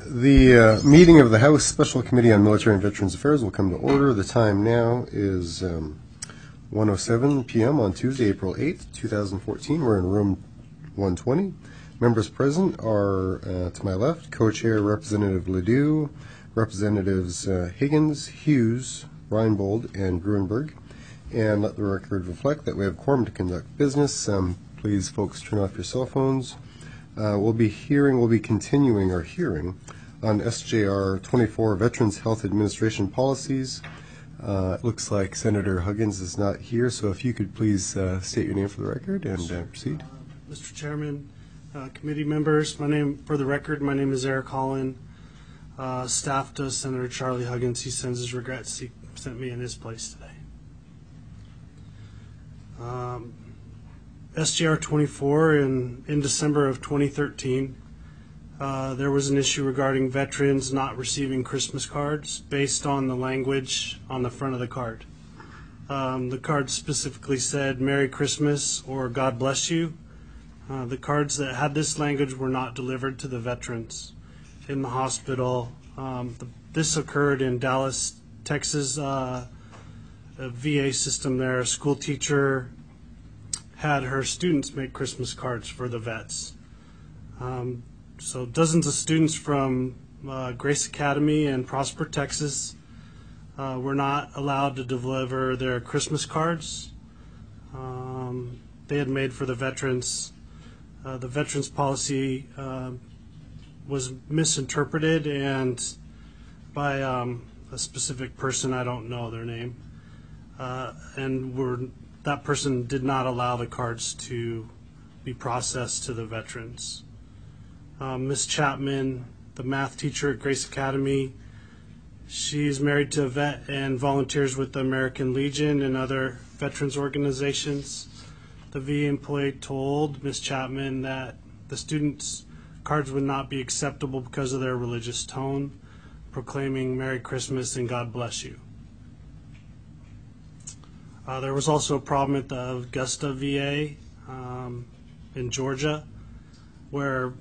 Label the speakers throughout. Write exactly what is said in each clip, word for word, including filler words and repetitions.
Speaker 1: The uh, meeting of the House Special Committee on Military and Veterans Affairs will come to order. The time now is um, one oh seven p m on Tuesday, April eighth, two thousand fourteen. We're in room one twenty. Members present are, uh, to my left, Co-Chair Representative Ledoux, Representatives uh, Higgins, Hughes, Reinbold, and Gruenberg. And let the record reflect that we have quorum to conduct business. Um, please, folks, turn off your cell phones. Uh, we'll be hearing, we'll be continuing our hearing on S J R twenty-four, Veterans Health Administration Policies. Uh, it looks like Senator Huggins is not here, so if you could please uh, state your name for the record and uh, proceed.
Speaker 2: Uh, Mister Chairman, uh, committee members, my name, for the record, my name is Eric Holland. Uh, staff to Senator Charlie Huggins. He sends his regrets. He sent me in his place today. Um, S J R twenty-four, in, in December of twenty thirteen, uh, there was an issue regarding veterans not receiving Christmas cards based on the language on the front of the card. Um, the card specifically said Merry Christmas or God bless you. Uh, the cards that had this language were not delivered to the veterans in the hospital. Um, the, this occurred in Dallas, Texas, uh, a V A system there. A school teacher had her students make Christmas cards for the vets. Um, so dozens of students from uh, Grace Academy and Prosper, Texas uh, were not allowed to deliver their Christmas cards um, they had made for the veterans. Uh, the veterans policy uh, was misinterpreted and by um, a specific person, I don't know their name, uh, and were that person did not allow the cards to be processed to the veterans. Um, Miz Chapman, the math teacher at Grace Academy, she's married to a vet and volunteers with the American Legion and other veterans organizations. The V A employee told Miz Chapman that the students' cards would not be acceptable because of their religious tone, proclaiming Merry Christmas and God bless you. Uh, there was also a problem at the Augusta V A um, in Georgia, where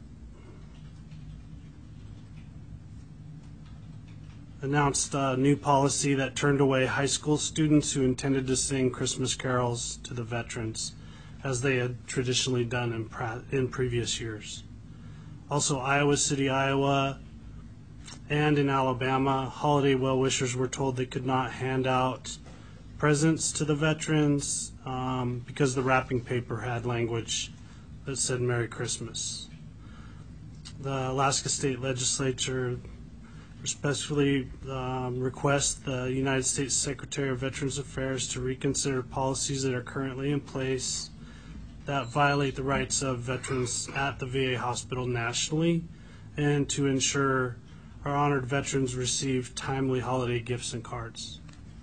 Speaker 2: announced a new policy that turned away high school students who intended to sing Christmas carols to the veterans, as they had traditionally done in, pra- in previous years. Also, Iowa City, Iowa, and in Alabama, holiday well-wishers were told they could not hand out presents to the veterans um, because the wrapping paper had language that said Merry Christmas. The Alaska State Legislature respectfully um, requests the United States Secretary of Veterans Affairs to reconsider policies that are currently in place that violate the rights of veterans at the V A hospital nationally, and to ensure our honored veterans receive timely holiday gifts and cards.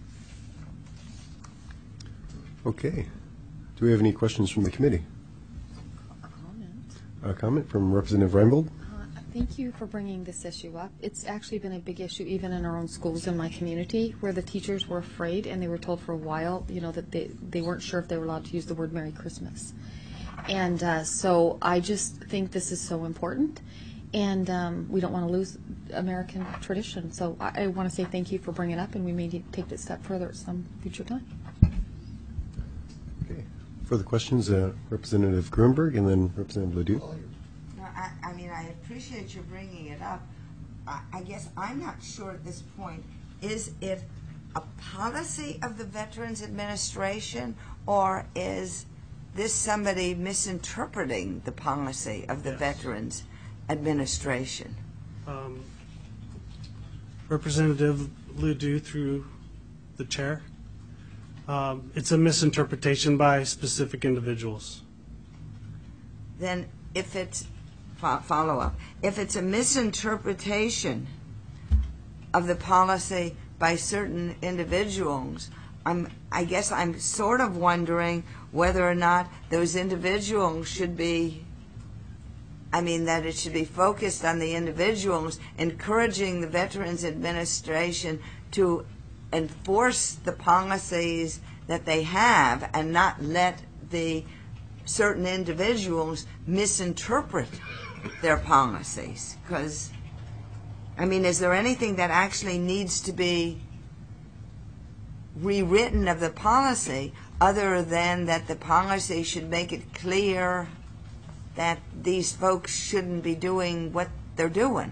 Speaker 1: Okay. Do we have any questions from the committee?
Speaker 3: A comment.
Speaker 1: A comment from Representative Reinbold?
Speaker 3: Uh, thank you for bringing this issue up. It's actually been a big issue even in our own schools in my community, where the teachers were afraid and they were told for a while, you know, that they, they weren't sure if they were allowed to use the word Merry Christmas. And uh, so I just think this is so important, and um, we don't want to lose American tradition. So I, I want to say thank you for bringing it up, and we may need to take it a step further at some future time.
Speaker 1: Okay. Further questions? Uh, Representative Gruenberg and then Representative Ledoux.
Speaker 4: No, I, I mean, I appreciate you bringing it up. I, I guess I'm not sure at this point, is it a policy of the Veterans Administration, or is this somebody misinterpreting the policy of the
Speaker 2: Yes.
Speaker 4: Veterans Administration?
Speaker 2: Um, Representative Ledoux, through the chair, um, it's a misinterpretation by specific individuals.
Speaker 4: Then if it's, fo- follow up, if it's a misinterpretation of the policy by certain individuals, I'm, I guess I'm sort of wondering whether or not those individuals should be, I mean, that it should be focused on the individuals, encouraging the Veterans Administration to enforce the policies that they have and not let the certain individuals misinterpret their policies, because I mean, is there anything that actually needs to be rewritten of the policy other than that the policy should make it clear that these folks shouldn't be doing what they're doing?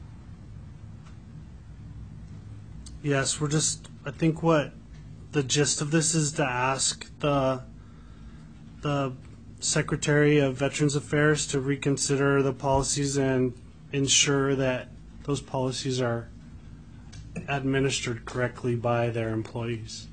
Speaker 2: Yes, we're just, I think what the gist of this is to ask the the Secretary of Veterans Affairs to reconsider the policies and ensure that those policies are administered correctly by their employees.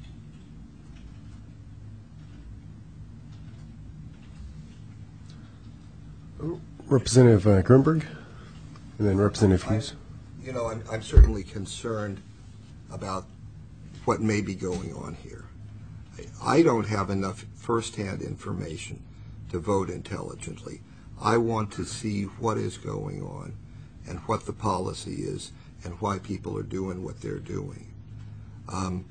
Speaker 1: Representative uh, Grunberg, and then Representative Hughes.
Speaker 5: You know, I'm, I'm certainly concerned about what may be going on here. I, I don't have enough firsthand information to vote intelligently. I want to see what is going on and what the policy is and why people are doing what they're doing. Um,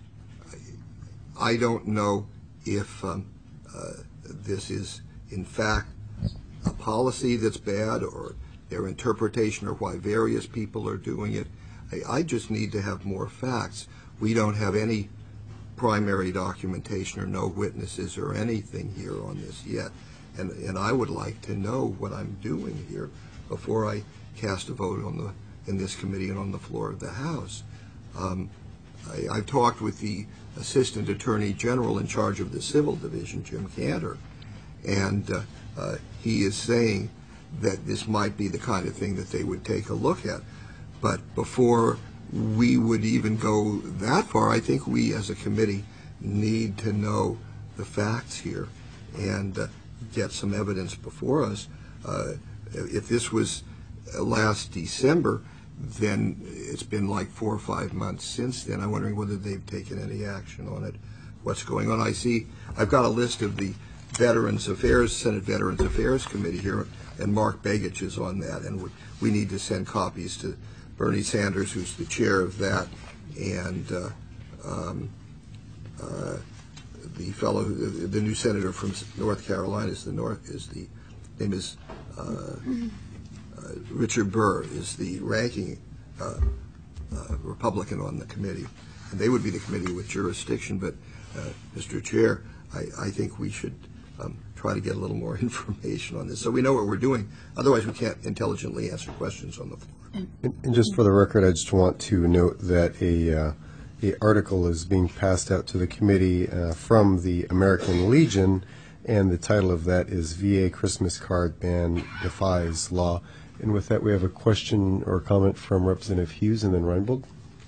Speaker 5: I, I don't know if um, uh, this is, in fact, a policy that's bad or their interpretation or why various people are doing it. I, I just need to have more facts. We don't have any primary documentation or no witnesses or anything here on this yet. And, and I would like to know what I'm doing here before I cast a vote on the in this committee and on the floor of the House. Um, I, I've talked with the Assistant Attorney General in charge of the Civil Division, Jim Cantor, and uh, uh, he is saying that this might be the kind of thing that they would take a look at. But before we would even go that far, I think we as a committee need to know the facts here and uh, get some evidence before us. Uh, if this was last December, then it's been like four or five months since then. I'm wondering whether they've taken any action on it. What's going on? I see, I've got a list of the Veterans Affairs, Senate Veterans Affairs Committee here, and Mark Begich is on that, and we, we need to send copies to Bernie Sanders, who's the chair of that, and uh, um, uh, the fellow, the, the new senator from North Carolina is the North is the name is uh, uh, Richard Burr is the ranking uh, uh, Republican on the committee, and they would be the committee with jurisdiction. But uh, Mister Chair, I, I think we should um, try to get a little more information on this so we know what we're doing. Otherwise, we can't intelligently answer questions on the floor.
Speaker 1: And, and just for the record, I just want to note that a uh, a article is being passed out to the committee uh, from the American Legion, and the title of that is V A Christmas Card Ban Defies Law. And with that, we have a question or comment from Representative Hughes and then Reinbold.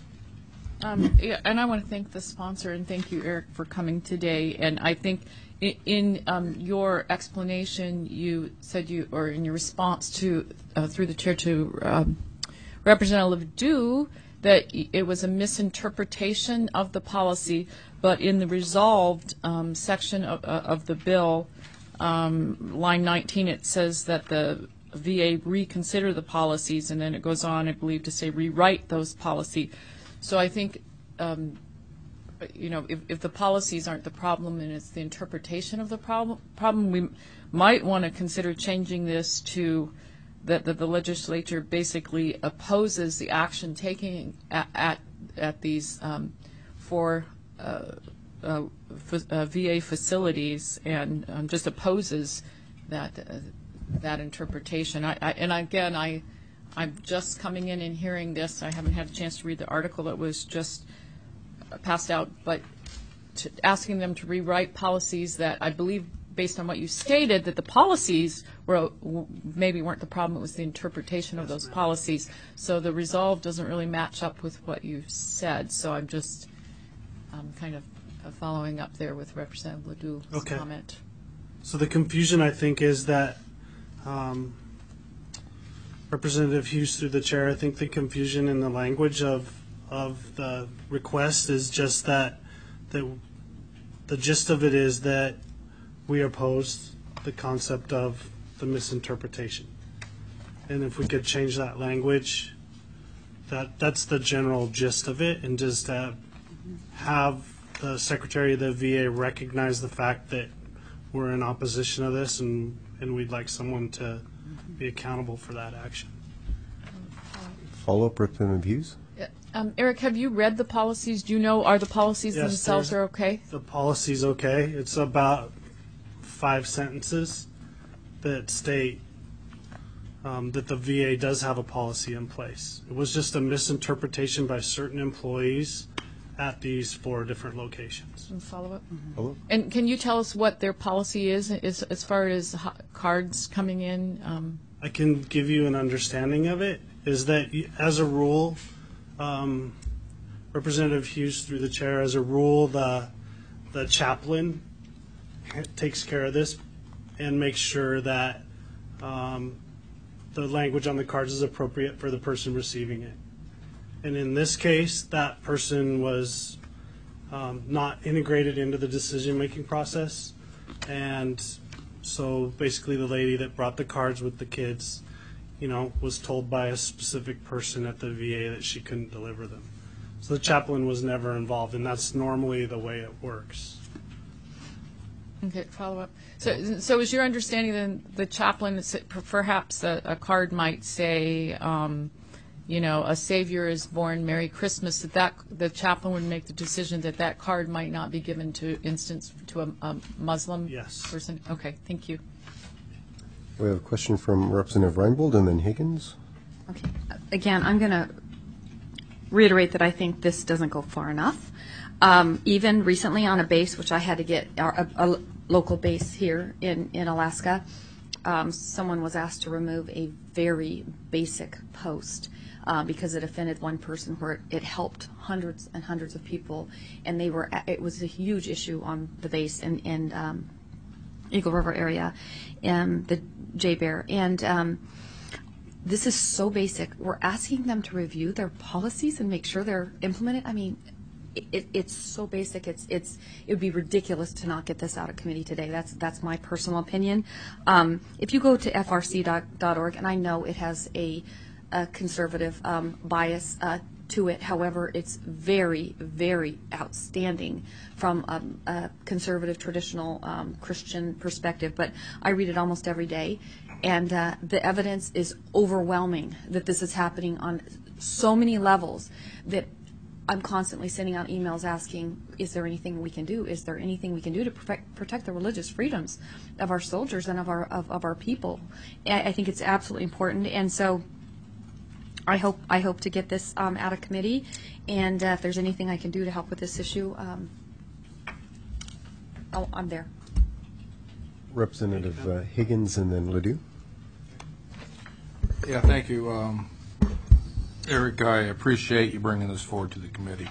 Speaker 6: Um, yeah, and I want to thank the sponsor and thank you, Eric, for coming today. And I think in, in um, your explanation, you said you, or in your response to, uh, through the chair to um, Representative Dew, that it was a misinterpretation of the policy, but in the resolved um, section of, uh, of the bill, um, line nineteen, it says that the V A reconsider the policies, and then it goes on, I believe, to say rewrite those policies. So I think, um, you know, if, if the policies aren't the problem and it's the interpretation of the problem, problem we might want to consider changing this to that, that the legislature basically opposes the action taken at, at, at these um, four uh, uh, f- uh, V A facilities and um, just opposes that uh, that interpretation. I, I, and again, I. I'm just coming in and hearing this. I haven't had a chance to read the article that was just passed out, but to asking them to rewrite policies that I believe, based on what you stated, that the policies were maybe weren't the problem. It was the interpretation of those policies. So the resolve doesn't really match up with what you said. So I'm just um, kind of following up there with Representative Ledoux's
Speaker 2: Okay.
Speaker 6: comment.
Speaker 2: So the confusion, I think, is that um, Representative Hughes, through the chair, I think the confusion in the language of of the request is just that that the gist of it is that we oppose the concept of the misinterpretation, and if we could change that language, that that's the general gist of it, and just uh, have the Secretary of the V A recognize the fact that we're in opposition of this, and and we'd like someone to be accountable for that action.
Speaker 1: Follow-up, Representative Hughes?
Speaker 6: Um, Eric, have you read the policies? Do you know, are the policies
Speaker 2: Yes,
Speaker 6: themselves
Speaker 2: they're-
Speaker 6: are okay?
Speaker 2: The policy's okay. It's about five sentences that state um, that the V A does have a policy in place. It was just a misinterpretation by certain employees at these four different locations.
Speaker 6: Some follow-up?
Speaker 1: Follow-up?
Speaker 6: And can you tell us what their policy is, is as far as ho- cards coming in? Um,
Speaker 2: I can give you an understanding of it, is that y- as a rule, um, Representative Hughes through the chair, as a rule, the, the chaplain ha- takes care of this and makes sure that um, the language on the cards is appropriate for the person receiving it. And in this case, that person was um, not integrated into the decision-making process. And so basically the lady that brought the cards with the kids, you know, was told by a specific person at the V A that she couldn't deliver them. So the chaplain was never involved, and that's normally the way it works.
Speaker 6: Okay, follow-up. So, so is your understanding then the chaplain, is it- perhaps a, a card might say, um, you know, a Savior is born, Merry Christmas, that, that the chaplain would make the decision that that card might not be given to instance to a, a Muslim
Speaker 2: Yes.
Speaker 6: person? Okay, thank you.
Speaker 1: We have a question from Representative Reinbold and then Higgins.
Speaker 3: Okay. Again, I'm going to reiterate that I think this doesn't go far enough. Um, even recently on a base, which I had to get, a, a local base here in, in Alaska, um, someone was asked to remove a very basic post uh, because it offended one person where it, it helped hundreds and hundreds of people, and they were, it was a huge issue on the base in, in um, Eagle River area, and the J-Bear. And um, this is so basic. We're asking them to review their policies and make sure they're implemented. I mean, it, it's so basic. It's it's it would be ridiculous to not get this out of committee today. That's that's my personal opinion. Um, if you go to F R C dot org, and I know it has a, a conservative um, bias uh, to it. However, it's very, very outstanding from um, a conservative, traditional um, Christian perspective. But I read it almost every day, and uh, the evidence is overwhelming that this is happening on so many levels that I'm constantly sending out emails asking, is there anything we can do? Is there anything we can do to protect, protect the religious freedoms of our soldiers and of our of, of our people? I, I think it's absolutely important, and so I hope I hope to get this um, out of committee, and uh, if there's anything I can do to help with this issue, um, I'll, I'm there.
Speaker 1: Representative uh, Higgins and then Ledoux.
Speaker 7: Yeah, thank you. Um, Eric, I appreciate you bringing this forward to the committee.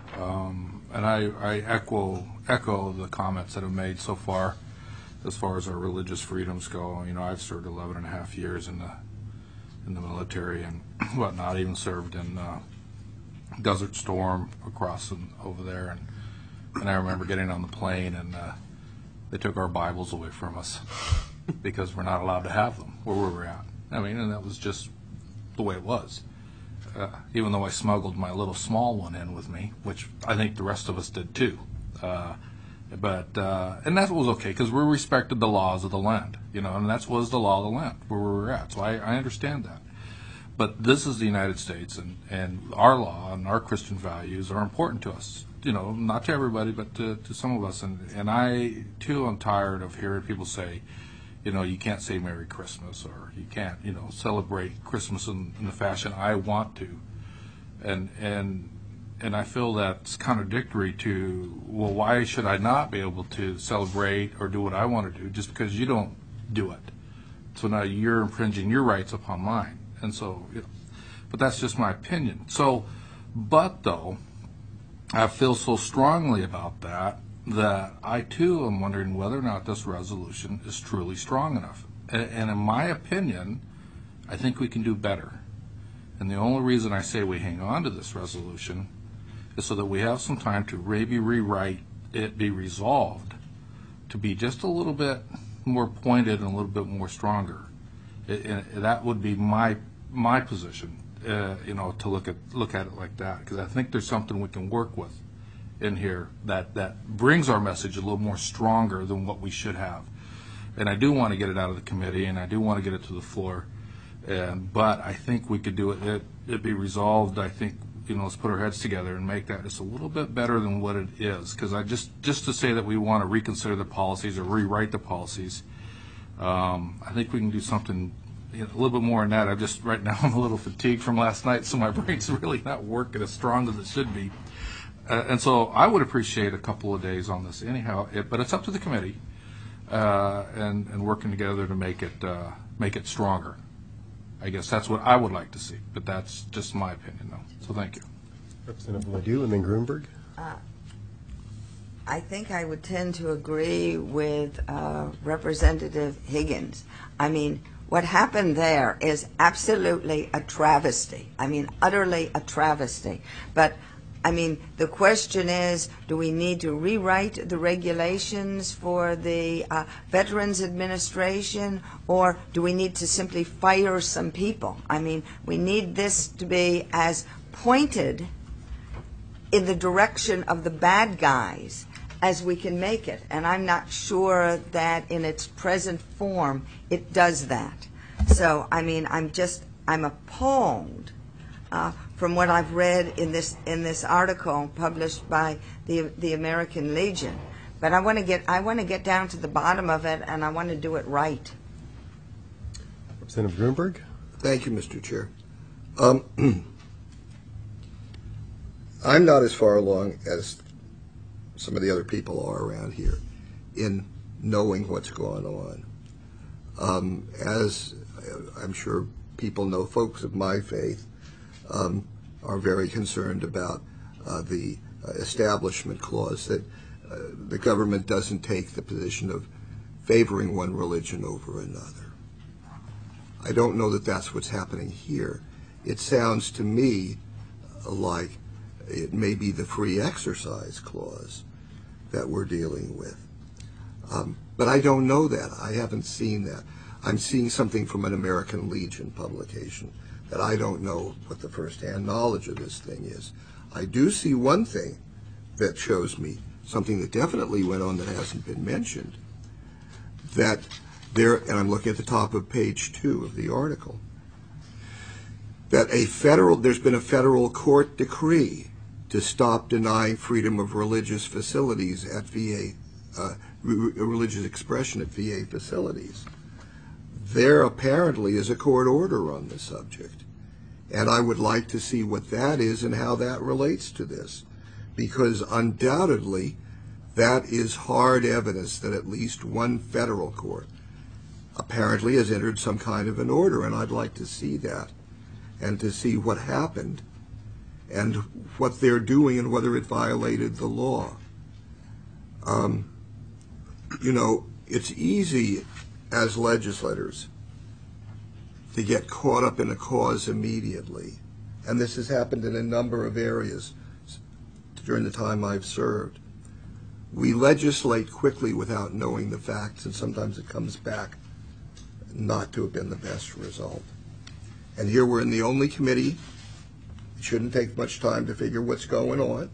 Speaker 7: Um, and I, I echo, echo the comments that have made so far as far as our religious freedoms go. You know, I've served eleven and a half years in the in the military and whatnot, even served in uh, Desert Storm across and over there. And, and I remember getting on the plane and uh, they took our Bibles away from us because we're not allowed to have them where we were at. I mean, and that was just the way it was. Uh, even though I smuggled my little small one in with me, which I think the rest of us did too. Uh, but uh, and that was okay because we respected the laws of the land, you know, and that was the law of the land where we were at. So I, I understand that. But this is the United States, and, and our law and our Christian values are important to us. You know, not to everybody, but to, to some of us. And, and I, too, am tired of hearing people say, you know, you can't say Merry Christmas, or you can't, you know, celebrate Christmas in, in the fashion I want to. And and and I feel that's contradictory to, well, why should I not be able to celebrate or do what I want to do just because you don't do it? So now you're infringing your rights upon mine. And so, you know, but that's just my opinion. So, but though, I feel so strongly about that that I too am wondering whether or not this resolution is truly strong enough. And, and in my opinion, I think we can do better. And the only reason I say we hang on to this resolution is so that we have some time to maybe rewrite it, be resolved, to be just a little bit more pointed and a little bit more stronger. It, and that would be my my position, uh, you know, to look at look at it like that, because I think there's something we can work with in here that, that brings our message a little more stronger than what we should have. And I do want to get it out of the committee, and I do want to get it to the floor. And, but I think we could do it, it it be resolved, I think, you know, let's put our heads together and make that just a little bit better than what it is. Because I just, just to say that we want to reconsider the policies or rewrite the policies, um, I think we can do something you know, a little bit more than that. I just, right now, I'm a little fatigued from last night, so my brain's really not working as strong as it should be. Uh, and so I would appreciate a couple of days on this anyhow, it, but it's up to the committee uh, and, and working together to make it, uh, make it stronger. I guess that's what I would like to see, but that's just my opinion, though. So thank you.
Speaker 1: Representative Ledoux and then Grunberg.
Speaker 4: Uh, I think I would tend to agree with uh, Representative Higgins. I mean, what happened there is absolutely a travesty. I mean, utterly a travesty. But I mean, the question is, do we need to rewrite the regulations for the uh, Veterans Administration, or do we need to simply fire some people? I mean, we need this to be as pointed in the direction of the bad guys as we can make it. And I'm not sure that in its present form it does that. So, I mean, I'm just, I'm appalled uh, from what I've read in this in this article published by the the American Legion. But I want to get I want to get down to the bottom of it, and I want to do it right.
Speaker 1: Representative Grunberg.
Speaker 5: Thank you, Mister Chair. Um, I'm not as far along as some of the other people are around here in knowing what's going on. Um, as I'm sure people know, folks of my faith um, are very concerned about uh, the uh, establishment clause, that uh, the government doesn't take the position of favoring one religion over another. I don't know that that's what's happening here. It sounds to me like it may be the free exercise clause that we're dealing with. Um, but I don't know that. I haven't seen that. I'm seeing something from an American Legion publication that I don't know what the first-hand knowledge of this thing is. I do see one thing that shows me something that definitely went on that hasn't been mentioned, that there, and I'm looking at the top of page two of the article, that a federal, there's been a federal court decree to stop denying freedom of religious facilities at V A, uh, re- religious expression at V A facilities. There apparently is a court order on the subject, and I would like to see what that is and how that relates to this, because undoubtedly that is hard evidence that at least one federal court apparently has entered some kind of an order, and I'd like to see that and to see what happened and what they're doing and whether it violated the law. Um, you know, it's easy as legislators to get caught up in a cause immediately, and this has happened in a number of areas during the time I've served. We legislate quickly without knowing the facts, and sometimes it comes back not to have been the best result. And here we're in the only committee. It shouldn't take much time to figure what's going on.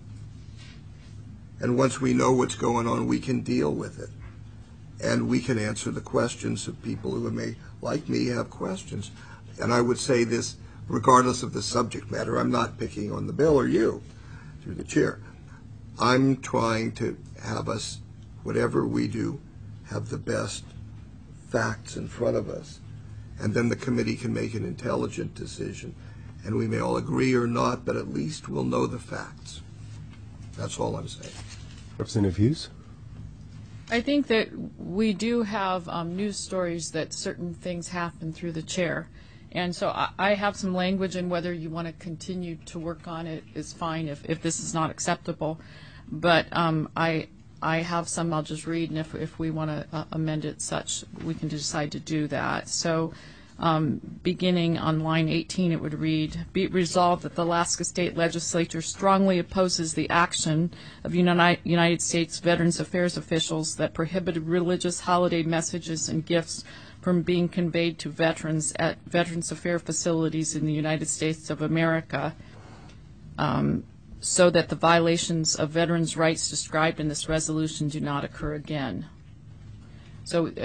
Speaker 5: And once we know what's going on, we can deal with it. And we can answer the questions of people who may, like me, have questions. And I would say this, regardless of the subject matter, I'm not picking on the bill or you, through the chair. I'm trying to have us, whatever we do, have the best facts in front of us. And then the committee can make an intelligent decision. And we may all agree or not, but at least we'll know the facts. That's all I'm saying.
Speaker 1: Representative Hughes.
Speaker 6: I think that we do have um, news stories that certain things happen through the chair. And so I, I have some language, and whether you want to continue to work on it is fine if, if this is not acceptable. But um, I I have some I'll just read, and if, if we want to uh, amend it such, we can decide to do that. So um, beginning on line eighteen, it would read, be it resolved that the Alaska State Legislature strongly opposes the action of Uni- United States Veterans Affairs officials that prohibited religious holiday messages and gifts from being conveyed to veterans at Veterans Affairs facilities in the United States of America, um, so that the violations of veterans' rights described in this resolution do not occur again. So uh,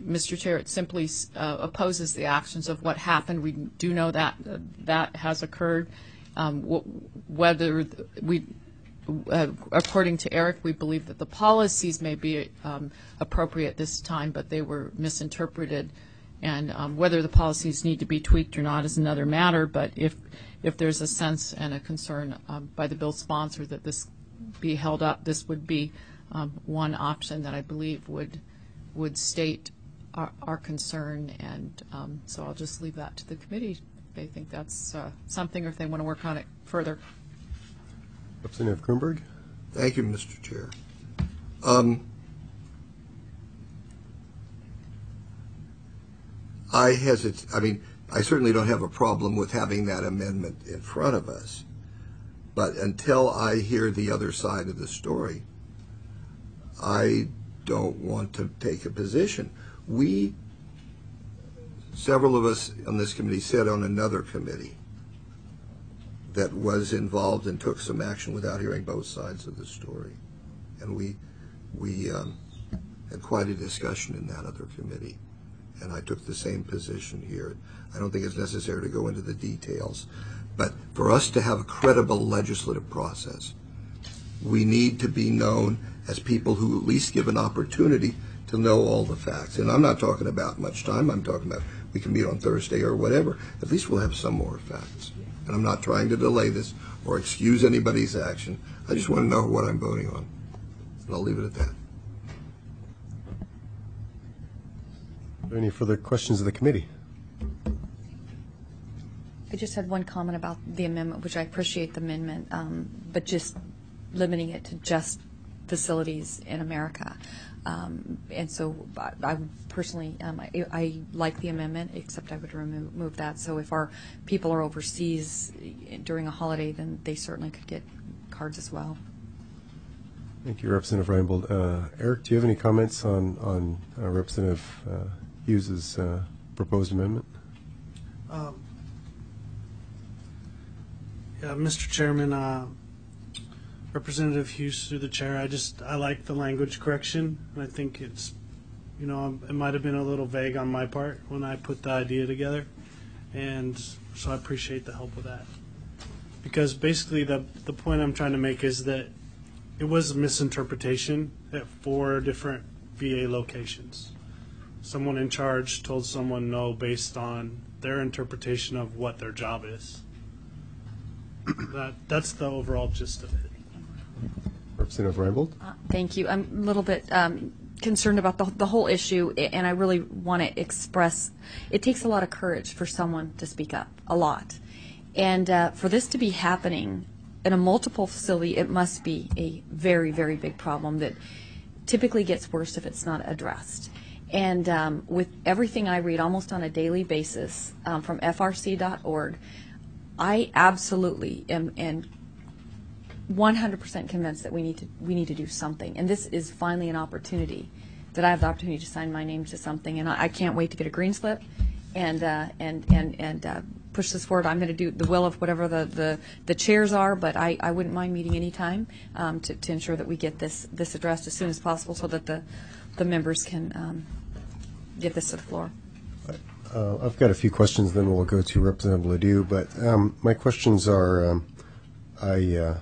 Speaker 6: Mister Chair, it simply uh, opposes the actions of what happened. We do know that uh, that has occurred. Um, w- whether th- we, uh, according to Eric, we believe that the policies may be um, appropriate this time, but they were misinterpreted. And um, whether the policies need to be tweaked or not is another matter. But if if there's a sense and a concern um, by the bill sponsor that this be held up, this would be um, one option that I believe would would state our, our concern. And um, so I'll just leave that to the committee if they think that's uh, something, or if they want to work on it further.
Speaker 1: Representative Grunberg.
Speaker 5: Thank you, Mister Chair. Um, I hesitate. I mean, I certainly don't have a problem with having that amendment in front of us, but until I hear the other side of the story, I don't want to take a position. We, several of us on this committee, sat on another committee that was involved and took some action without hearing both sides of the story, and we we um, had quite a discussion in that other committee. And I took the same position here. I don't think it's necessary to go into the details. But for us to have a credible legislative process, we need to be known as people who at least give an opportunity to know all the facts. And I'm not talking about much time. I'm talking about we can meet on Thursday or whatever. At least we'll have some more facts. And I'm not trying to delay this or excuse anybody's action. I just want to know what I'm voting on. And I'll leave it at that.
Speaker 1: Any further questions of the committee?
Speaker 3: I just had one comment about the amendment, which I appreciate the amendment, um, but just limiting it to just facilities in America. Um, and so I, I personally, um, I, I like the amendment, except I would remove move that. So if our people are overseas during a holiday, then they certainly could get cards as well.
Speaker 1: Thank you, Representative Reinbold. Uh, Eric, do you have any comments on, on uh, Representative uh, Hughes' uh, proposed amendment?
Speaker 2: Um, yeah, Mister Chairman, uh, Representative Hughes through the chair, I just, I like the language correction. I think it's, you know, it might have been a little vague on my part when I put the idea together. And so I appreciate the help with that. Because basically the, the point I'm trying to make is that it was a misinterpretation at four different V A locations. Someone in charge told someone no based on their interpretation of what their job is. That that's the overall gist of it.
Speaker 1: Representative Reinbold?
Speaker 3: Uh, thank you. I'm a little bit um, concerned about the, the whole issue, and I really want to express, it takes a lot of courage for someone to speak up, a lot. And uh, for this to be happening in a multiple facility, it must be a very, very big problem that typically gets worse if it's not addressed. And um, with everything I read almost on a daily basis um, from F R C dot org, I absolutely am, am one hundred percent convinced that we need to we need to do something. And this is finally an opportunity that I have the opportunity to sign my name to something. And I, I can't wait to get a green slip and uh, and and and uh, push this forward. I'm going to do the will of whatever the, the, the chairs are, but I, I wouldn't mind meeting any time um, to, to ensure that we get this this addressed as soon as possible so that the the members can um, get this to the floor.
Speaker 1: Uh, I've got a few questions, then we'll go to Representative Ledoux. But um, my questions are, um, I uh,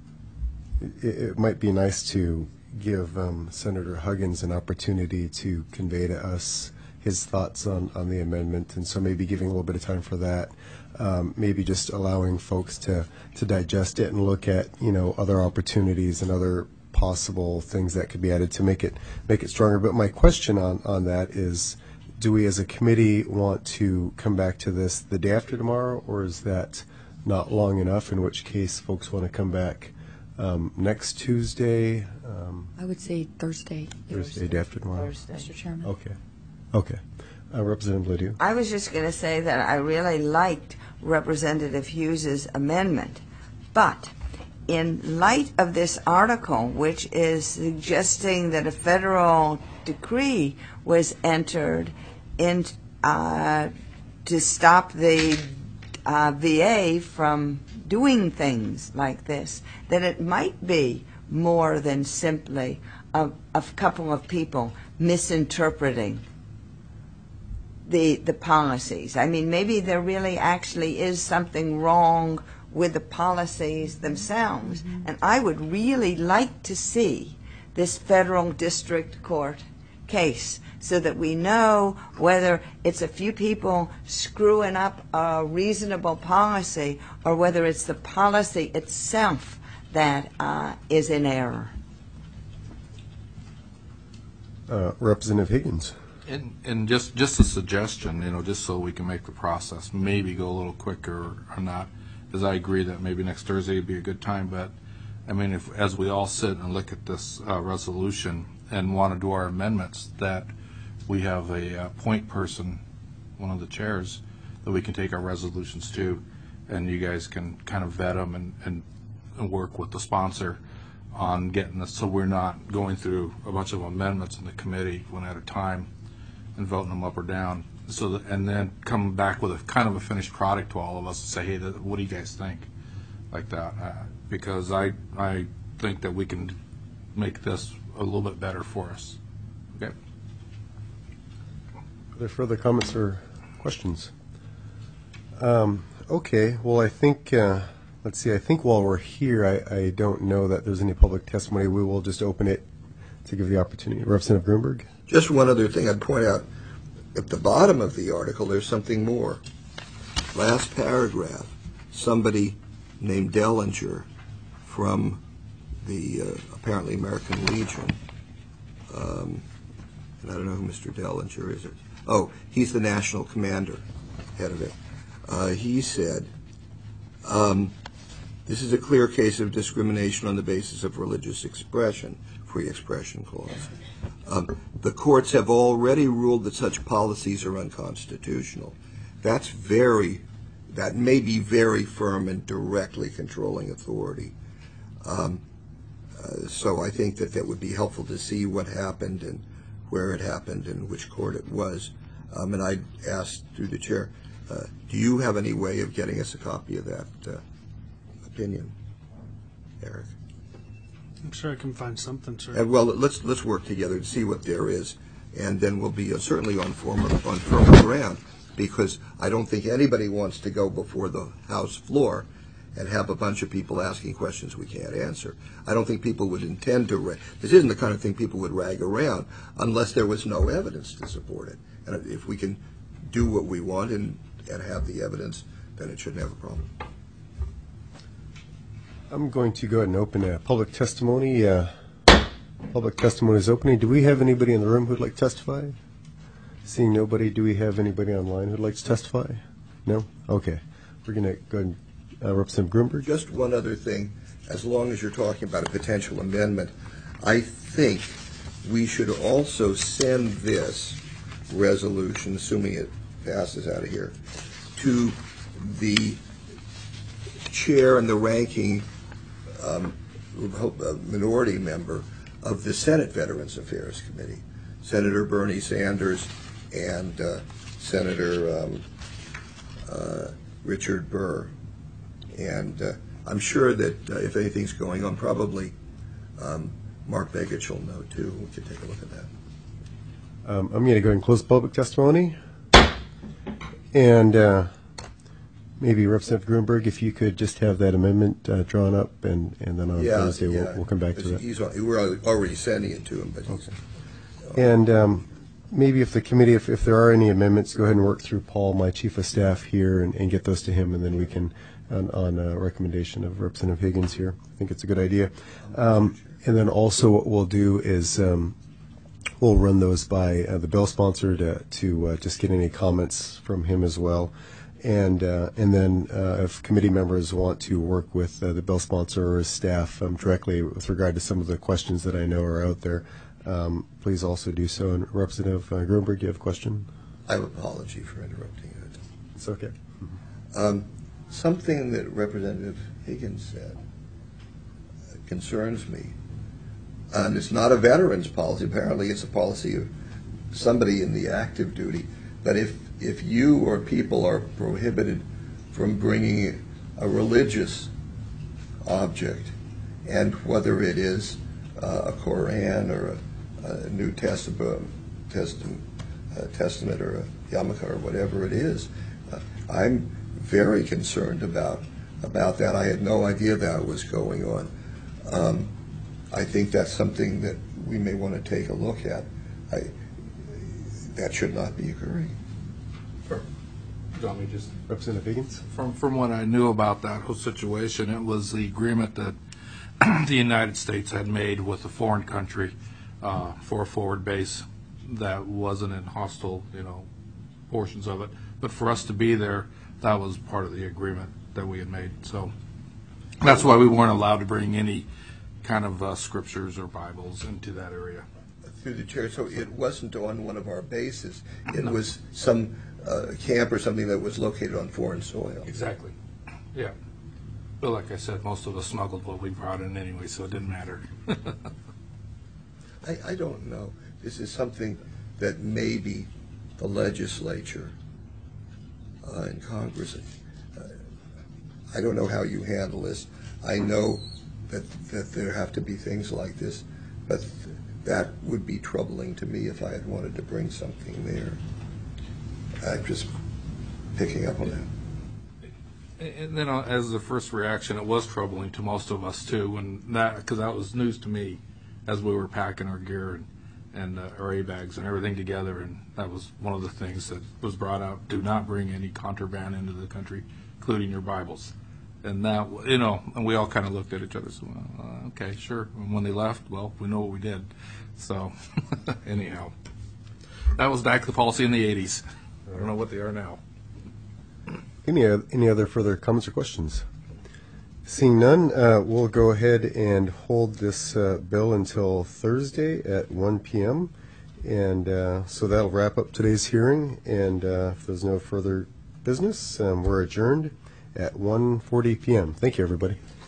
Speaker 1: it, it might be nice to give um, Senator Huggins an opportunity to convey to us his thoughts on, on the amendment, and so maybe giving a little bit of time for that. Um, maybe just allowing folks to, to digest it and look at, you know, other opportunities and other possible things that could be added to make it make it stronger. But my question on, on that is, do we as a committee want to come back to this the day after tomorrow, or is that not long enough, in which case folks want to come back um, next Tuesday? Um,
Speaker 3: I would say Thursday.
Speaker 1: Thursday, day after tomorrow?
Speaker 4: Thursday.
Speaker 3: Mister Chairman.
Speaker 1: Okay. Okay. Uh, Representative Ledoux.
Speaker 4: I was just going to say that I really liked Representative Hughes's amendment, but in light of this article, which is suggesting that a federal decree was entered in uh, to stop the uh, V A from doing things like this, that it might be more than simply a, a couple of people misinterpreting the the policies. I mean, maybe there really actually is something wrong with the policies themselves. Mm-hmm. And I would really like to see this federal district court case so that we know whether it's a few people screwing up a reasonable policy or whether it's the policy itself that uh, is in error.
Speaker 1: Uh, Representative Higgins.
Speaker 7: And, and just, just a suggestion, you know, just so we can make the process maybe go a little quicker or not, is I agree that maybe next Thursday would be a good time, but I mean, if as we all sit and look at this uh, resolution and want to do our amendments, that we have a uh, point person, one of the chairs, that we can take our resolutions to, and you guys can kind of vet them and, and, and work with the sponsor on getting this, so we're not going through a bunch of amendments in the committee one at a time and voting them up or down. So that, and then come back with a kind of a finished product to all of us and say, hey, that, what do you guys think? Like that, uh, because I I think that we can make this a little bit better for us. Okay.
Speaker 1: Are there further comments or questions? Um, okay. Well, I think. Uh, Let's see, I think while we're here, I, I don't know that there's any public testimony. We will just open it to give the opportunity. Representative Grunberg?
Speaker 5: Just one other thing I'd point out. At the bottom of the article, there's something more. Last paragraph, somebody named Dellinger from the uh, apparently American Legion. Um, and I don't know who Mister Dellinger is. Oh, he's the national commander, head of it. Uh, he said, um, this is a clear case of discrimination on the basis of religious expression, free expression clause. Um, the courts have already ruled that such policies are unconstitutional. That's very, that may be very firm and directly controlling authority. Um, uh, so I think that that would be helpful to see what happened and where it happened and which court it was. Um, and I'd ask through the chair, uh, do you have any way of getting us a copy of that uh, opinion, Eric?
Speaker 2: I'm sure I can find something, sir.
Speaker 5: And well, let's let's work together to see what there is, and then we'll be uh, certainly on firmer on firmer ground, because I don't think anybody wants to go before the House floor and have a bunch of people asking questions we can't answer. I don't think people would intend to. Ra- this isn't the kind of thing people would rag around unless there was no evidence to support it. And if we can do what we want and and have the evidence, then it shouldn't have a problem.
Speaker 1: I'm going to go ahead and open a public testimony. Uh, public testimony is opening. Do we have anybody in the room who'd like to testify? Seeing nobody, do we have anybody online who'd like to testify? No? Okay. We're going to go ahead and uh, Representative Grunberg.
Speaker 5: Just one other thing. As long as you're talking about a potential amendment, I think we should also send this resolution, assuming it passes out of here, to the chair and the ranking um, minority member of the Senate Veterans Affairs Committee, Senator Bernie Sanders and uh, Senator um, uh, Richard Burr. And uh, I'm sure that uh, if anything's going on, probably um, Mark Begich will know too. We could take a look at that.
Speaker 1: Um, I'm going to go ahead and close public testimony. And uh, maybe Representative Grunberg, if you could just have that amendment uh, drawn up, and, and then on
Speaker 5: yeah,
Speaker 1: Thursday
Speaker 5: yeah.
Speaker 1: we'll, we'll come back to that.
Speaker 5: He's on, we're already sending it to him, but he's.
Speaker 1: Okay. And um, maybe if the committee, if, if there are any amendments, go ahead and work through Paul, my chief of staff here, and, and get those to him, and then we can, on, on a recommendation of Representative Higgins here. I think it's a good idea. Um, and then also what we'll do is um, we'll run those by uh, the bill sponsor to, to uh, just get any comments from him as well. And uh, and then uh, if committee members want to work with uh, the bill sponsor or his staff um, directly with regard to some of the questions that I know are out there, um, please also do so. And Representative uh, Grunberg, do you have a question?
Speaker 5: I have an apology for interrupting you.
Speaker 1: It's okay.
Speaker 5: Mm-hmm. Um, something that Representative Higgins said uh, concerns me. And it's not a veterans policy. Apparently it's a policy of somebody in the active duty. But if, if you or people are prohibited from bringing a religious object, and whether it is uh, a Koran or a, a New Testament, Testament a Testament or a yarmulke or whatever it is. Uh, I'm very concerned about about that. I had no idea that was going on. Um, I think that's something that we may want to take a look at. I, that should not be occurring.
Speaker 7: Sure. Do you want me to just
Speaker 1: Representative Higgins?
Speaker 7: From from what I knew about that whole situation, it was the agreement that the United States had made with a foreign country uh, for a forward base that wasn't in hostile, you know, portions of it. But for us to be there, that was part of the agreement that we had made. So that's why we weren't allowed to bring any kind of uh, scriptures or Bibles into that area.
Speaker 5: Through the chair, so it wasn't on one of our bases. It no. was some uh, camp or something that was located on foreign soil.
Speaker 7: Exactly. Yeah. But like I said, most of us smuggled what we brought in anyway, so it didn't matter.
Speaker 5: I, I don't know. This is something that maybe the legislature uh, and Congress, uh, I don't know how you handle this. I know that, that there have to be things like this, but th- that would be troubling to me if I had wanted to bring something there. I'm just picking up on that.
Speaker 7: And then, uh, as the first reaction, it was troubling to most of us too, and that because that was news to me as we were packing our gear and, and uh, our A bags and everything together, and that was one of the things that was brought out: do not bring any contraband into the country, including your Bibles. And that, you know, and we all kind of looked at each other. So, well, uh, okay, sure. And when they left, well, we know what we did. So, anyhow, that was back to the policy in the eighties. I don't know what they are now.
Speaker 1: Any oth- any other further comments or questions? Seeing none, uh, we'll go ahead and hold this uh, bill until Thursday at one p.m. And uh, so that'll wrap up today's hearing. And uh, if there's no further business, um, we're adjourned at one forty p.m. Thank you, everybody.